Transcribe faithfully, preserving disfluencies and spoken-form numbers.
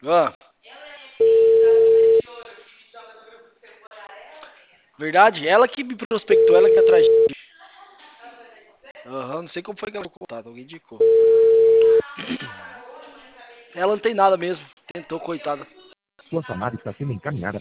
Ah, verdade? Ela que me prospectou, ela que é atrás de mim. Aham, não sei como foi que ela ficou contato, alguém indicou. Ela não tem nada mesmo. Tentou, coitada. Sua chamada está sendo encaminhada